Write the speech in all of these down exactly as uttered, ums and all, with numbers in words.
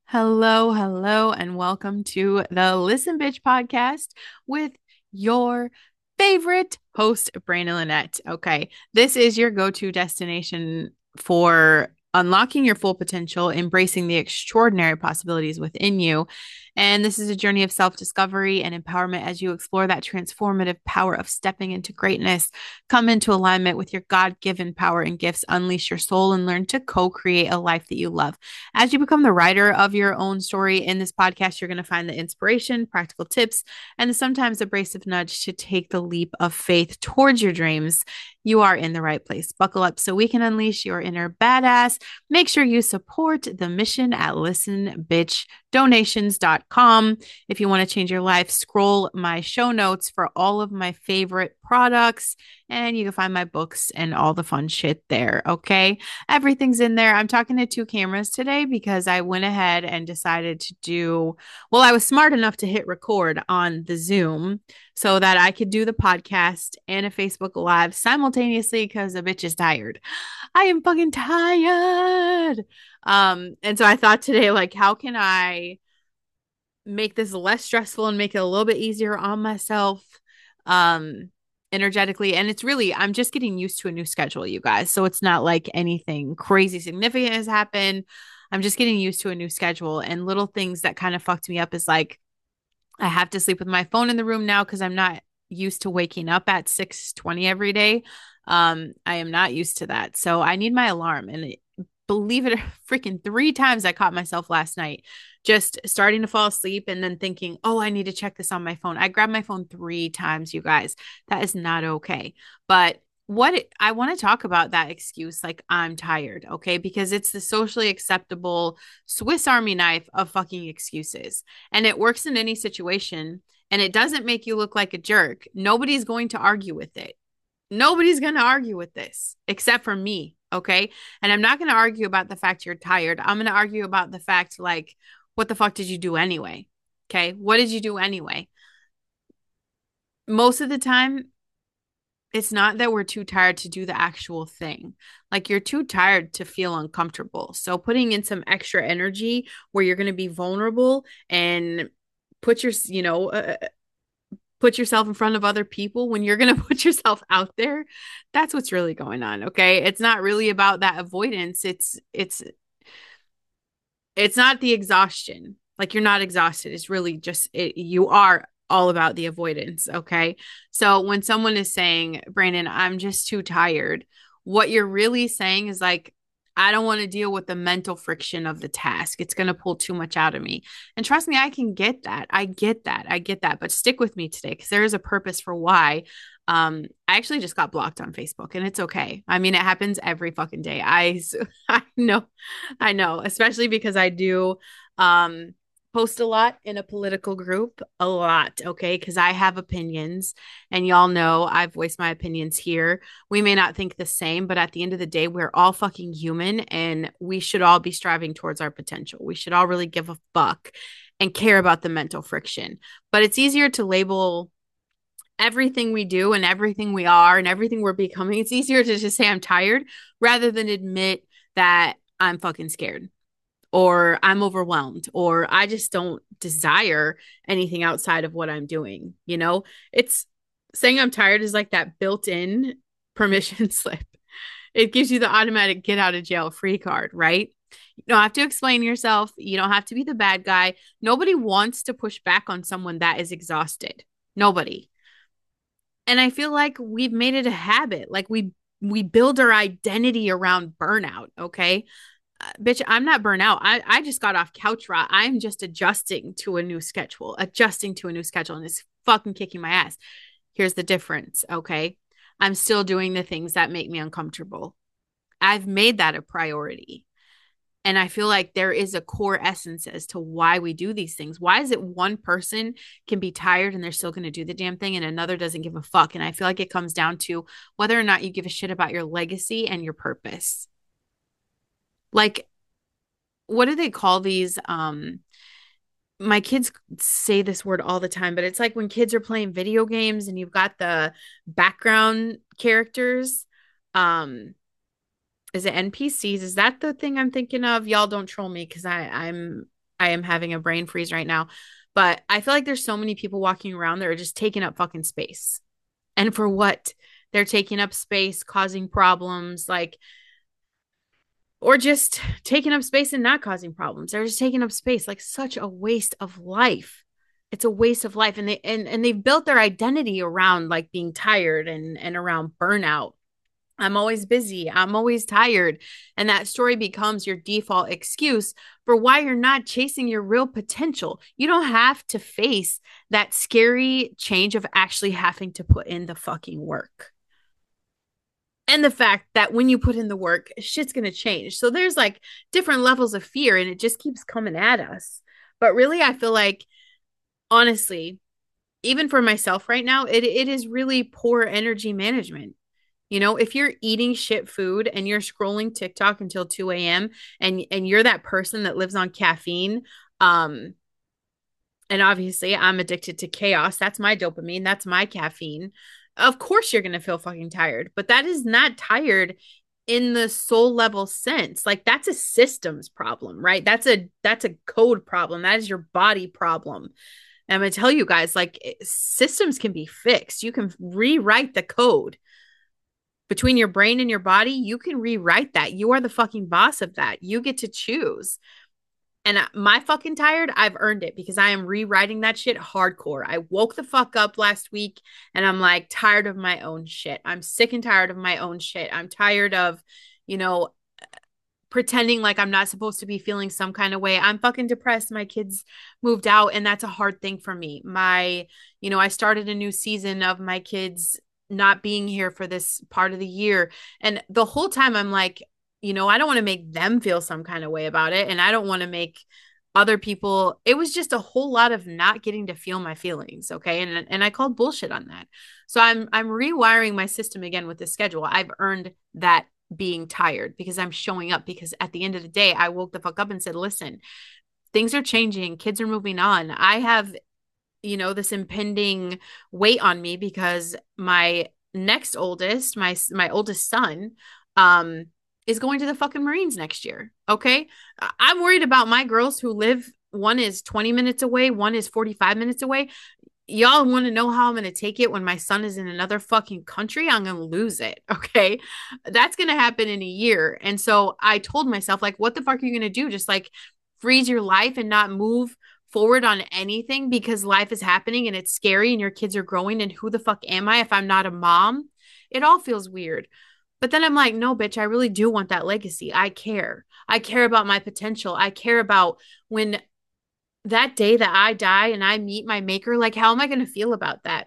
Hello, hello, and welcome to the Listen Bitch podcast with your favorite host, Brandon Lynette. Okay, this is your go to destination for unlocking your full potential, embracing the extraordinary possibilities within you. And this is a journey of self discovery and empowerment as you explore that transformative power of stepping into greatness. Come into alignment with your God given power and gifts, unleash your soul, and learn to co create a life that you love. As you become the writer of your own story in this podcast, you're going to find the inspiration, practical tips, and the sometimes abrasive nudge to take the leap of faith towards your dreams. You are in the right place. Buckle up so we can unleash your inner badass. Make sure you support the mission at listen bitch donations dot com. If you want to change your life, scroll my show notes for all of my favorite products, and you can find my books and all the fun shit there. Okay. Everything's in there. I'm talking to two cameras today because I went ahead and decided to do, well, I was smart enough to hit record on the Zoom so that I could do the podcast and a Facebook Live simultaneously because the bitch is tired. I am fucking tired. Um, and so I thought today, like, how can I make this less stressful and make it a little bit easier on myself? Um, energetically. And it's really, I'm just getting used to a new schedule, you guys. So it's not like anything crazy significant has happened. I'm just getting used to a new schedule, and little things that kind of fucked me up is like I have to sleep with my phone in the room now because I'm not used to waking up at six twenty every day. Um, I am not used to that. So I need my alarm. And it, believe it or freaking three times I caught myself last night just starting to fall asleep and then thinking, oh, I need to check this on my phone. I grabbed my phone three times, you guys. That is not okay. But what it, I want to talk about that excuse, like I'm tired, okay? Because it's the socially acceptable Swiss Army knife of fucking excuses. And it works in any situation, and it doesn't make you look like a jerk. Nobody's going to argue with it. Nobody's going to argue with this except for me. Okay. And I'm not going to argue about the fact you're tired. I'm going to argue about the fact, like, what the fuck did you do anyway? Okay. What did you do anyway? Most of the time, it's not that we're too tired to do the actual thing. Like, you're too tired to feel uncomfortable. So putting in some extra energy where you're going to be vulnerable and put your, you know, uh, put yourself in front of other people when you're going to put yourself out there, that's what's really going on. Okay. It's not really about that avoidance. It's, it's, it's not the exhaustion. Like, you're not exhausted. It's really just, it, you are all about the avoidance. Okay. So when someone is saying, Brandon, I'm just too tired, what you're really saying is like, I don't want to deal with the mental friction of the task. It's going to pull too much out of me. And trust me, I can get that. I get that. I get that. But stick with me today because there is a purpose for why. Um, I actually just got blocked on Facebook, and it's okay. I mean, it happens every fucking day. I I know. I know, especially because I do um post a lot in a political group, a lot, okay? Because I have opinions, and y'all know I've voiced my opinions here. We may not think the same, but at the end of the day, we're all fucking human, and we should all be striving towards our potential. We should all really give a fuck and care about the mental friction. But it's easier to label everything we do and everything we are and everything we're becoming. It's easier to just say I'm tired rather than admit that I'm fucking scared or I'm overwhelmed or I just don't desire anything outside of what I'm doing. You know, it's saying I'm tired is like that built in permission slip. It gives you the automatic get out of jail free card, right? You don't have to explain yourself. You don't have to be the bad guy. Nobody wants to push back on someone that is exhausted. Nobody. And I feel like we've made it a habit. Like we we build our identity around burnout, okay? Uh, bitch, I'm not burnout. I, I just got off couch rot. I'm just adjusting to a new schedule, adjusting to a new schedule, and it's fucking kicking my ass. Here's the difference, okay? I'm still doing the things that make me uncomfortable. I've made that a priority. And I feel like there is a core essence as to why we do these things. Why is it one person can be tired and they're still going to do the damn thing and another doesn't give a fuck? And I feel like it comes down to whether or not you give a shit about your legacy and your purpose. Like, what do they call these? Um, my kids say this word all the time, but it's like when kids are playing video games and you've got the background characters. Um, is it N P Cs? Is that the thing I'm thinking of? Y'all don't troll me because I I'm I am having a brain freeze right now. But I feel like there's so many people walking around that are just taking up fucking space. And for what? They're taking up space, causing problems, like, or just taking up space and not causing problems. They're just taking up space, like such a waste of life. It's a waste of life. And they and, and they've built their identity around like being tired and and around burnout. I'm always busy. I'm always tired. And that story becomes your default excuse for why you're not chasing your real potential. You don't have to face that scary change of actually having to put in the fucking work. And the fact that when you put in the work, shit's going to change. So there's like different levels of fear and it just keeps coming at us. But really, I feel like, honestly, even for myself right now, it, it is really poor energy management. You know, if you're eating shit food and you're scrolling TikTok until two a m and and you're that person that lives on caffeine, um, and obviously I'm addicted to chaos. That's my dopamine, that's my caffeine. Of course you're gonna feel fucking tired, but that is not tired in the soul level sense. Like that's a systems problem, right? That's a that's a code problem. That is your body problem. And I'm gonna tell you guys, like systems can be fixed. You can rewrite the code between your brain and your body. You can rewrite that. You are the fucking boss of that. You get to choose. And my fucking tired, I've earned it because I am rewriting that shit hardcore. I woke the fuck up last week and I'm like tired of my own shit. I'm sick and tired of my own shit. I'm tired of, you know, pretending like I'm not supposed to be feeling some kind of way. I'm fucking depressed. My kids moved out and that's a hard thing for me. My, you know, I started a new season of my kids not being here for this part of the year. And the whole time I'm like, you know, I don't want to make them feel some kind of way about it. And I don't want to make other people, it was just a whole lot of not getting to feel my feelings. Okay. And, and I called bullshit on that. So I'm, I'm rewiring my system again with the schedule. I've earned that being tired because I'm showing up, because at the end of the day, I woke the fuck up and said, listen, things are changing. Kids are moving on. I have, you know, this impending weight on me because my next oldest, my, my oldest son, um, is going to the fucking Marines next year. Okay. I'm worried about my girls who live, one is twenty minutes away, one is forty-five minutes away. Y'all want to know how I'm going to take it when my son is in another fucking country? I'm going to lose it. Okay. That's going to happen in a year. And so I told myself, like, what the fuck are you going to do? Just like freeze your life and not move forward on anything because life is happening and it's scary and your kids are growing. And who the fuck am I if I'm not a mom? It all feels weird. But then I'm like, no, bitch, I really do want that legacy. I care. I care about my potential. I care about when that day that I die and I meet my maker, like, how am I going to feel about that?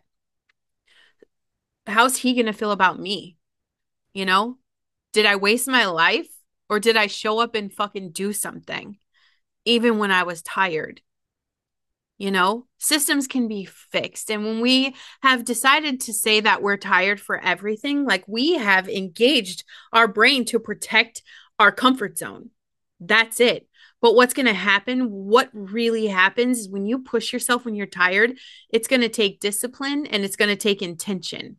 How's he going to feel about me? You know, did I waste my life or did I show up and fucking do something even when I was tired? You know, systems can be fixed. And when we have decided to say that we're tired for everything, like we have engaged our brain to protect our comfort zone. That's it. But what's going to happen, what really happens is when you push yourself when you're tired, it's going to take discipline and it's going to take intention.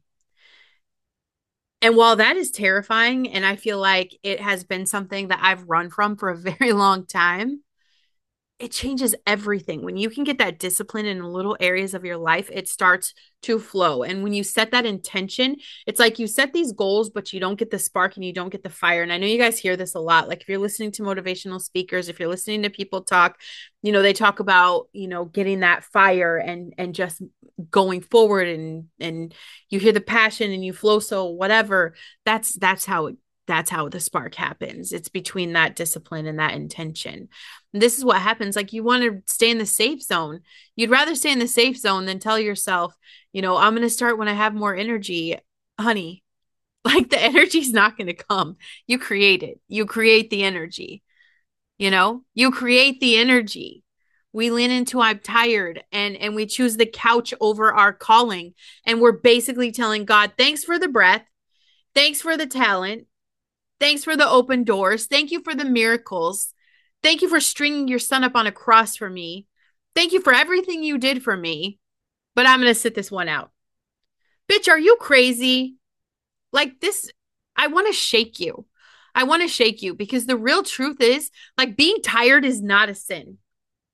And while that is terrifying, and I feel like it has been something that I've run from for a very long time, it changes everything. When you can get that discipline in little areas of your life, it starts to flow. And when you set that intention, it's like you set these goals, but you don't get the spark and you don't get the fire. And I know you guys hear this a lot. Like if you're listening to motivational speakers, if you're listening to people talk, you know, they talk about, you know, getting that fire and and just going forward and and you hear the passion and you flow. So whatever, that's that's how it that's how the spark happens. It's between that discipline and that intention. And this is what happens. Like you want to stay in the safe zone. You'd rather stay in the safe zone than tell yourself, you know, I'm going to start when I have more energy. Honey, like the energy's not going to come. You create it. You create the energy. You know, you create the energy. We lean into I'm tired and and we choose the couch over our calling. And we're basically telling God, thanks for the breath. Thanks for the talent. Thanks for the open doors. Thank you for the miracles. Thank you for stringing your son up on a cross for me. Thank you for everything you did for me. But I'm going to sit this one out. Bitch, are you crazy? Like this, I want to shake you. I want to shake you because the real truth is like being tired is not a sin.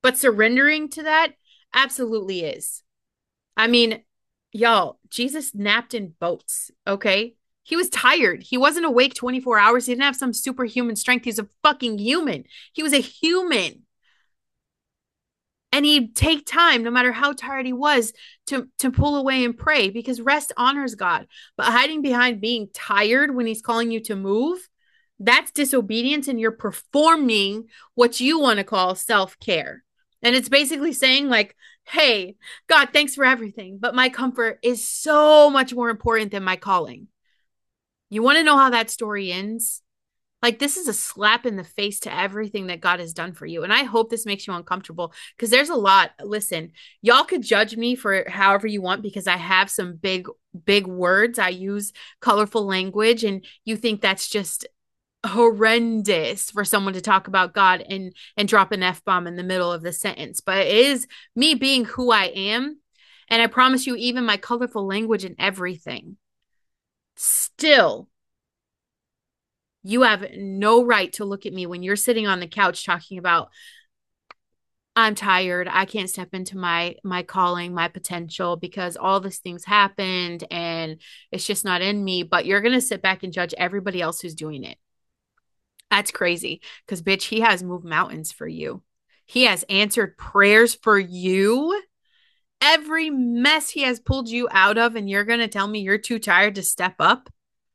But surrendering to that absolutely is. I mean, y'all, Jesus napped in boats, okay? He was tired. He wasn't awake twenty-four hours. He didn't have some superhuman strength. He's a fucking human. He was a human. And he'd take time, no matter how tired he was, to, to pull away and pray because rest honors God. But hiding behind being tired when he's calling you to move, that's disobedience and you're performing what you want to call self-care. And it's basically saying, like, hey, God, thanks for everything, but my comfort is so much more important than my calling. You want to know how that story ends? Like, this is a slap in the face to everything that God has done for you. And I hope this makes you uncomfortable because there's a lot. Listen, y'all could judge me for however you want because I have some big, big words. I use colorful language, and you think that's just horrendous for someone to talk about God and and drop an F-bomb in the middle of the sentence. But it is me being who I am. And I promise you, even my colorful language and everything, still, you have no right to look at me when you're sitting on the couch talking about, I'm tired. I can't step into my my calling, my potential because all these things happened and it's just not in me. But you're going to sit back and judge everybody else who's doing it. That's crazy because, bitch, he has moved mountains for you. He has answered prayers for you. Every mess he has pulled you out of, and you're going to tell me you're too tired to step up?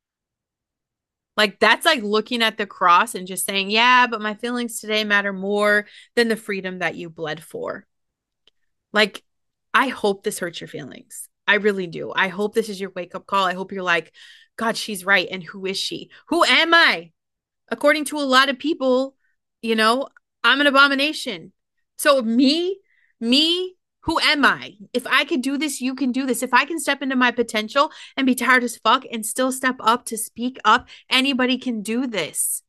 Like, that's like looking at the cross and just saying, yeah, but my feelings today matter more than the freedom that you bled for. Like, I hope this hurts your feelings. I really do. I hope this is your wake up call. I hope you're like, God, she's right. And who is she? Who am I? According to a lot of people, you know, I'm an abomination. So, me, me, who am I? If I could do this, you can do this. If I can step into my potential and be tired as fuck and still step up to speak up, anybody can do this.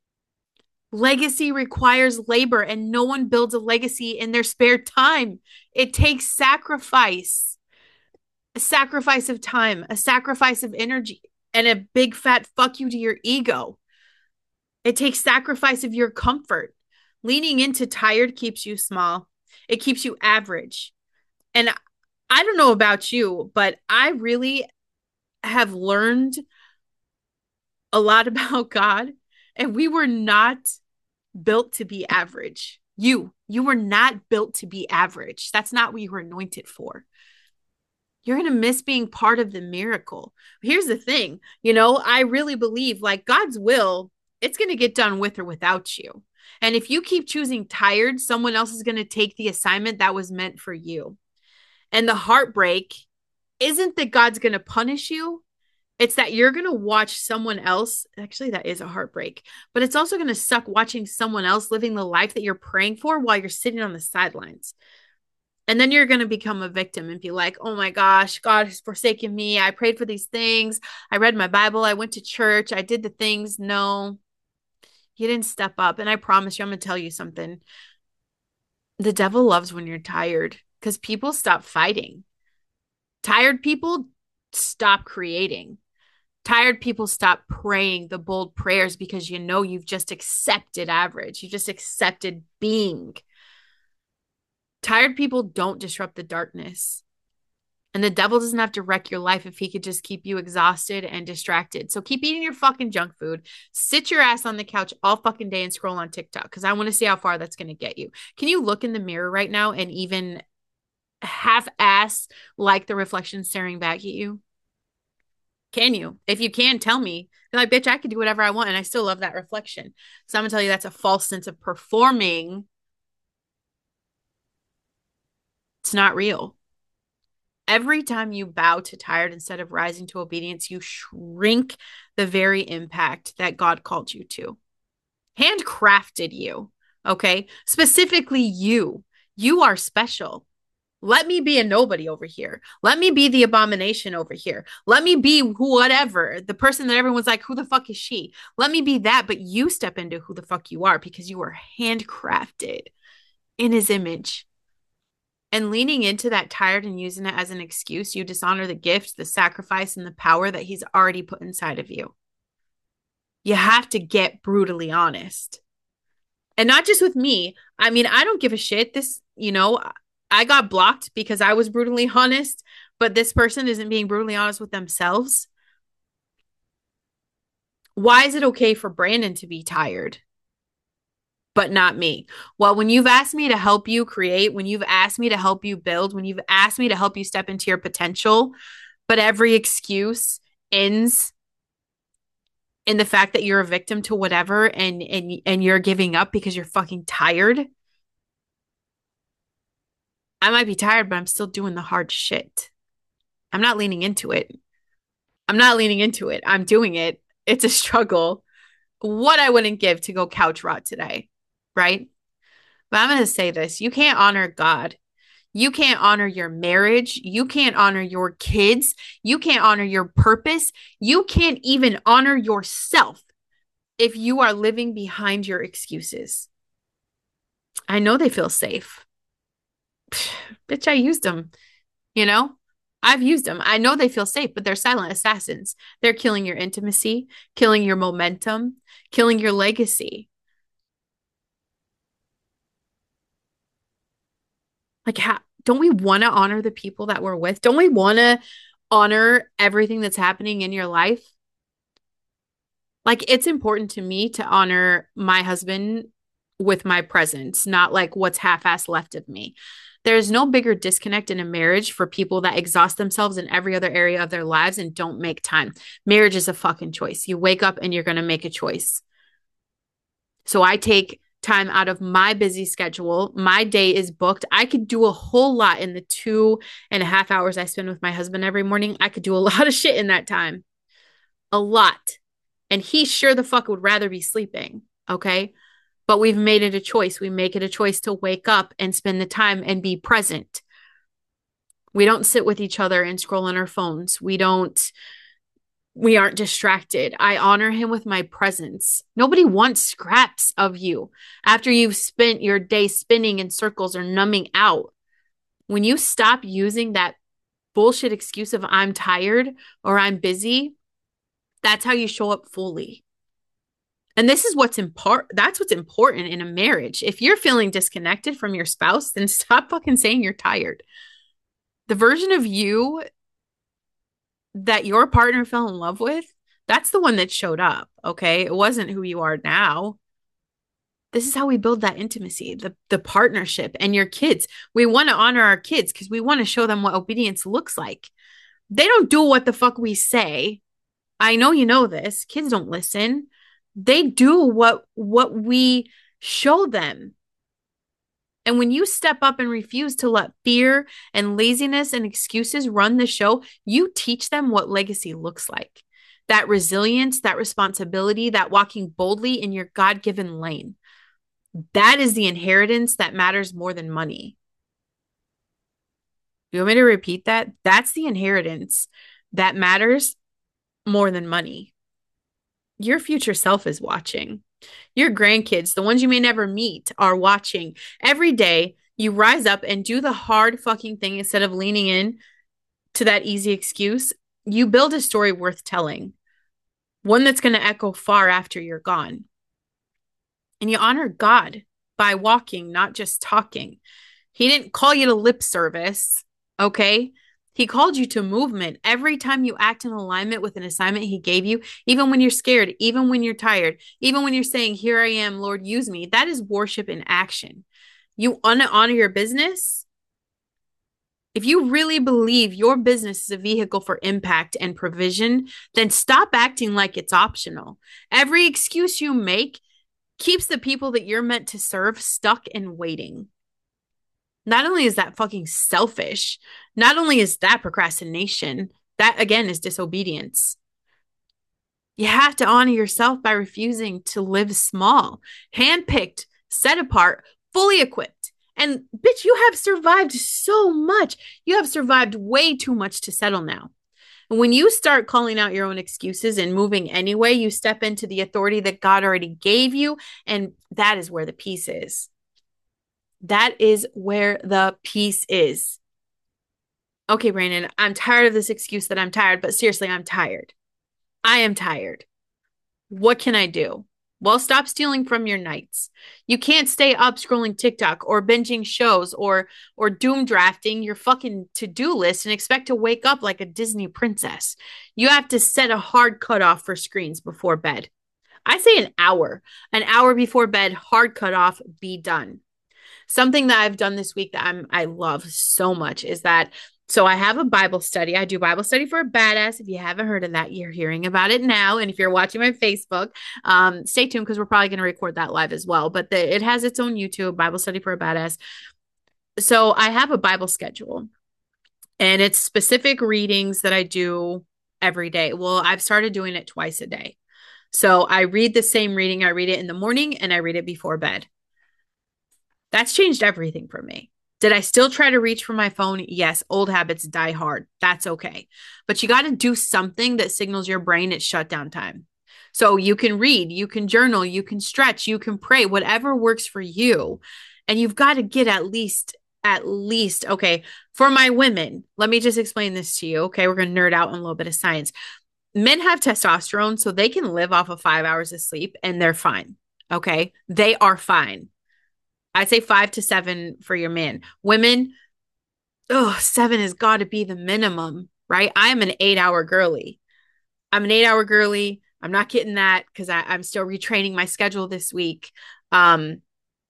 Legacy requires labor, and no one builds a legacy in their spare time. It takes sacrifice, a sacrifice of time, a sacrifice of energy, and a big fat fuck you to your ego. It takes sacrifice of your comfort. Leaning into tired keeps you small. It keeps you average. And I don't know about you, but I really have learned a lot about God. And we were not built to be average. You, you were not built to be average. That's not what you were anointed for. You're going to miss being part of the miracle. Here's the thing, you know, I really believe like God's will, it's going to get done with or without you. And if you keep choosing tired, someone else is going to take the assignment that was meant for you. And the heartbreak isn't that God's going to punish you. It's that you're going to watch someone else. Actually, that is a heartbreak, but it's also going to suck watching someone else living the life that you're praying for while you're sitting on the sidelines. And then you're going to become a victim and be like, oh my gosh, God has forsaken me. I prayed for these things. I read my Bible. I went to church. I did the things. No, you didn't step up. And I promise you, I'm going to tell you something. The devil loves when you're tired because people stop fighting. Tired people stop creating. Tired people stop praying the bold prayers because you know you've just accepted average. You just accepted being. Tired people don't disrupt the darkness. And the devil doesn't have to wreck your life if he could just keep you exhausted and distracted. So keep eating your fucking junk food. Sit your ass on the couch all fucking day and scroll on TikTok because I want to see how far that's going to get you. Can you look in the mirror right now and even half-ass like the reflection staring back at you? Can you? If you can, tell me. You're like, bitch, I could do whatever I want and I still love that reflection. So I'm going to tell you that's a false sense of performing. It's not real. Every time you bow to tired instead of rising to obedience, you shrink the very impact that God called you to. Handcrafted you, okay? Specifically you. You are special. Let me be a nobody over here. Let me be the abomination over here. Let me be whatever, the person that everyone's like, who the fuck is she? Let me be that, but you step into who the fuck you are because you are handcrafted in his image. And leaning into that tired and using it as an excuse, you dishonor the gift, the sacrifice, and the power that he's already put inside of you. You have to get brutally honest. And not just with me. I mean, I don't give a shit. This, you know, I got blocked because I was brutally honest, but this person isn't being brutally honest with themselves. Why is it okay for Brandon to be tired, but not me? Well, when you've asked me to help you create, when you've asked me to help you build, when you've asked me to help you step into your potential, but every excuse ends in the fact that you're a victim to whatever and and and you're giving up because you're fucking tired. I might be tired, but I'm still doing the hard shit. I'm not leaning into it. I'm not leaning into it. I'm doing it. It's a struggle. What I wouldn't give to go couch rot today, right? But I'm going to say this. You can't honor God. You can't honor your marriage. You can't honor your kids. You can't honor your purpose. You can't even honor yourself if you are living behind your excuses. I know they feel safe. Bitch, I used them, you know? I've used them. I know they feel safe, but they're silent assassins. They're killing your intimacy, killing your momentum, killing your legacy. Like, how, don't we want to honor the people that we're with? Don't we want to honor everything that's happening in your life? Like, it's important to me to honor my husband with my presence, not like what's half-assed left of me. There's no bigger disconnect in a marriage for people that exhaust themselves in every other area of their lives and don't make time. Marriage is a fucking choice. You wake up and you're going to make a choice. So I take time out of my busy schedule. My day is booked. I could do a whole lot in the two and a half hours I spend with my husband every morning. I could do a lot of shit in that time. A lot. And he sure the fuck would rather be sleeping. Okay. But we've made it a choice. We make it a choice to wake up and spend the time and be present. We don't sit with each other and scroll on our phones. We don't, we aren't distracted. I honor him with my presence. Nobody wants scraps of you after you've spent your day spinning in circles or numbing out. When you stop using that bullshit excuse of I'm tired or I'm busy, that's how you show up fully. And this is what's important. That's what's important in a marriage. If you're feeling disconnected from your spouse, then stop fucking saying you're tired. The version of you that your partner fell in love with, that's the one that showed up. Okay. It wasn't who you are now. This is how we build that intimacy, the, the partnership and your kids. We want to honor our kids because we want to show them what obedience looks like. They don't do what the fuck we say. I know you know this. Kids don't listen. They do what what we show them. And when you step up and refuse to let fear and laziness and excuses run the show, you teach them what legacy looks like. That resilience, that responsibility, that walking boldly in your God-given lane. That is the inheritance that matters more than money. You want me to repeat that? That's the inheritance that matters more than money. Your future self is watching. Your grandkids, the ones you may never meet, are watching. Every day, you rise up and do the hard fucking thing instead of leaning in to that easy excuse. You build a story worth telling, one that's going to echo far after you're gone. And you honor God by walking, not just talking. He didn't call you to lip service, okay? He called you to movement. Every time you act in alignment with an assignment he gave you, even when you're scared, even when you're tired, even when you're saying, here I am, Lord, use me, that is worship in action. You honor your business. If you really believe your business is a vehicle for impact and provision, then stop acting like it's optional. Every excuse you make keeps the people that you're meant to serve stuck and waiting. Not only is that fucking selfish, not only is that procrastination, that again is disobedience. You have to honor yourself by refusing to live small, handpicked, set apart, fully equipped. And bitch, you have survived so much. You have survived way too much to settle now. And when you start calling out your own excuses and moving anyway, you step into the authority that God already gave you. And that is where the peace is. That is where the peace is. Okay, Brandon, I'm tired of this excuse that I'm tired, but seriously, I'm tired. I am tired. What can I do? Well, stop stealing from your nights. You can't stay up scrolling TikTok or binging shows or or doom drafting your fucking to-do list and expect to wake up like a Disney princess. You have to set a hard cutoff for screens before bed. I say an hour. An hour before bed, hard cutoff, be done. Something that I've done this week that I'm I love so much is that so I have a Bible study. I do Bible study for a badass. If you haven't heard of that, you're hearing about it now. And if you're watching my Facebook, um, stay tuned because we're probably going to record that live as well. But the, it has its own YouTube, Bible study for a badass. So I have a Bible schedule and it's specific readings that I do every day. Well, I've started doing it twice a day. So I read the same reading. I read it in the morning and I read it before bed. That's changed everything for me. Did I still try to reach for my phone? Yes, old habits die hard. That's okay. But you got to do something that signals your brain it's shutdown time. So you can read, you can journal, you can stretch, you can pray, whatever works for you. And you've got to get at least, at least, okay, for my women, let me just explain this to you. Okay, we're going to nerd out on a little bit of science. Men have testosterone, so they can live off of five hours of sleep and they're fine. Okay, they are fine. I'd say five to seven for your man. Women, oh, seven has got to be the minimum, right? I'm an eight hour girly. I'm an eight hour girly. I'm not getting that because I'm still retraining my schedule this week. Um,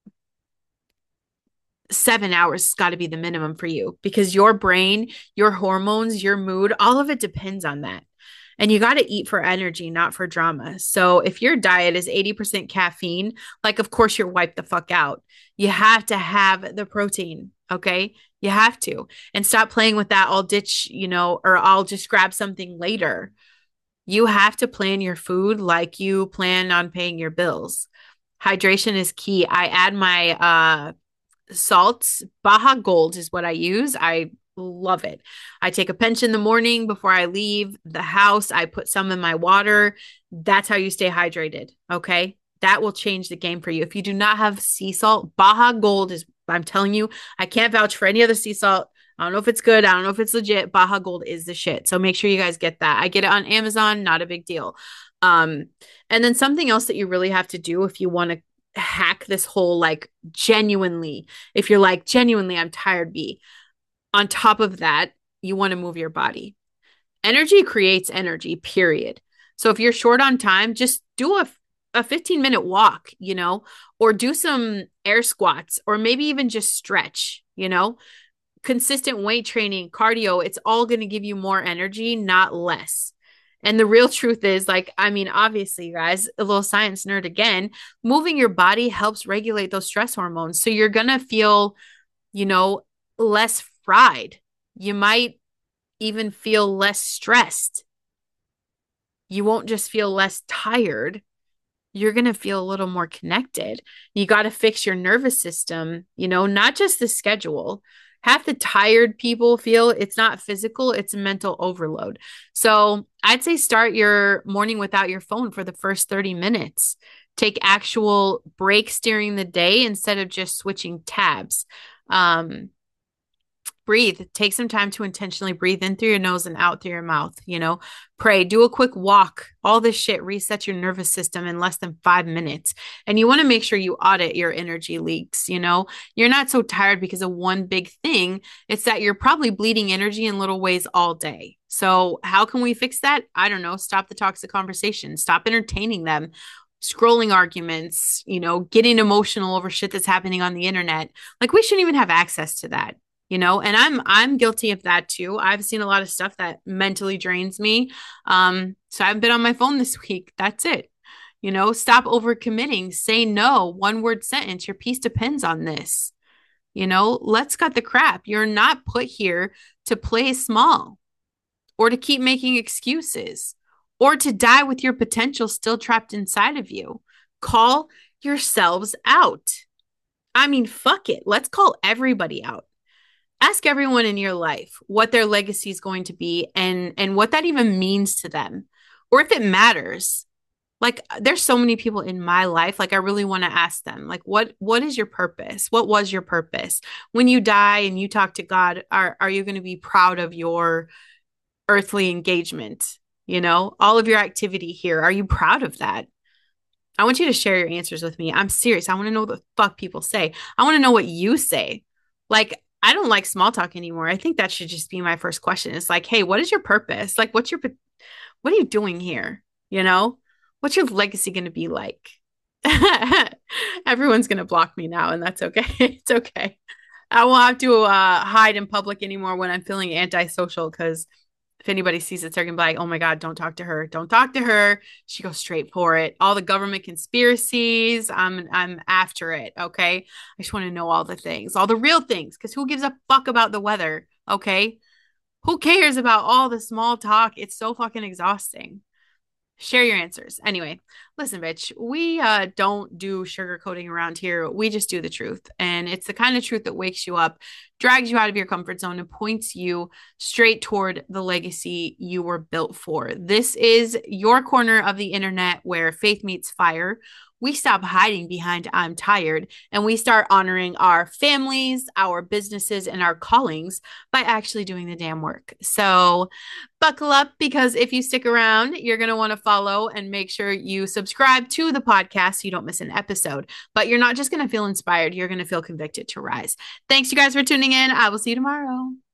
seven hours has got to be the minimum for you because your brain, your hormones, your mood, all of it depends on that. And you got to eat for energy, not for drama. So if your diet is eighty percent caffeine, like, of course, you're wiped the fuck out. You have to have the protein. Okay. You have to. And stop playing with that. I'll ditch, you know, or I'll just grab something later. You have to plan your food like you plan on paying your bills. Hydration is key. I add my uh, salts. Baja Gold is what I use. I love it. I take a pinch in the morning before I leave the house. I put some in my water. That's how you stay hydrated. Okay. That will change the game for you. If you do not have sea salt, Baja Gold is, I'm telling you, I can't vouch for any other sea salt. I don't know if it's good. I don't know if it's legit. Baja Gold is the shit. So make sure you guys get that. I get it on Amazon. Not a big deal. Um, and then something else that you really have to do if you want to hack this whole, like, genuinely, if you're like, genuinely, I'm tired, B. On top of that, you want to move your body. Energy creates energy, period. So if you're short on time, just do a, a fifteen minute walk, you know, or do some air squats, or maybe even just stretch, you know, consistent weight training, cardio. It's all going to give you more energy, not less. And the real truth is, like, I mean, obviously, you guys, a little science nerd again, moving your body helps regulate those stress hormones. So you're going to feel, you know, less fried. You might even feel less stressed. You won't just feel less tired. You're going to feel a little more connected. You got to fix your nervous system, you know, not just the schedule. Half the tired people feel it's not physical, it's mental overload. So I'd say start your morning without your phone for the first thirty minutes. Take actual breaks during the day instead of just switching tabs. Um, breathe. Take some time to intentionally breathe in through your nose and out through your mouth. You know, pray, do a quick walk. All this shit resets your nervous system in less than five minutes. And you want to make sure you audit your energy leaks. You know, you're not so tired because of one big thing. It's that you're probably bleeding energy in little ways all day. So how can we fix that? I don't know. Stop the toxic conversation. Stop entertaining them. Scrolling arguments, you know, getting emotional over shit that's happening on the internet. Like, we shouldn't even have access to that. You know, and I'm I'm guilty of that too. I've seen a lot of stuff that mentally drains me. Um, so I haven't been on my phone this week. That's it. You know, stop overcommitting. Say no. One word sentence. Your peace depends on this. You know, let's cut the crap. You're not put here to play small or to keep making excuses or to die with your potential still trapped inside of you. Call yourselves out. I mean, fuck it. Let's call everybody out. Ask everyone in your life what their legacy is going to be and and what that even means to them, or if it matters. Like, there's so many people in my life, like, I really want to ask them, like, what what is your purpose? What was your purpose? When you die and you talk to God, are are you going to be proud of your earthly engagement? You know, all of your activity here, are you proud of that? I want you to share your answers with me. I'm serious. I want to know what the fuck people say. I want to know what you say. Like, I don't like small talk anymore. I think that should just be my first question. It's like, hey, what is your purpose? Like, what's your, what are you doing here? You know, what's your legacy going to be like? Everyone's going to block me now, and that's okay. It's okay. I won't have to uh, hide in public anymore when I'm feeling antisocial because if anybody sees it, they're gonna be like, oh my God, don't talk to her. Don't talk to her. She goes straight for it. All the government conspiracies, I'm I'm after it. Okay. I just want to know all the things, all the real things, because who gives a fuck about the weather? Okay. Who cares about all the small talk? It's so fucking exhausting. Share your answers. Anyway, listen, bitch, we uh, don't do sugarcoating around here. We just do the truth. And it's the kind of truth that wakes you up, drags you out of your comfort zone, and points you straight toward the legacy you were built for. This is your corner of the internet where faith meets fire. We stop hiding behind I'm tired and we start honoring our families, our businesses, and our callings by actually doing the damn work. So, buckle up because if you stick around, you're going to want to follow and make sure you subscribe to the podcast so you don't miss an episode. But you're not just going to feel inspired, you're going to feel convicted to rise. Thanks, you guys, for tuning in. I will see you tomorrow.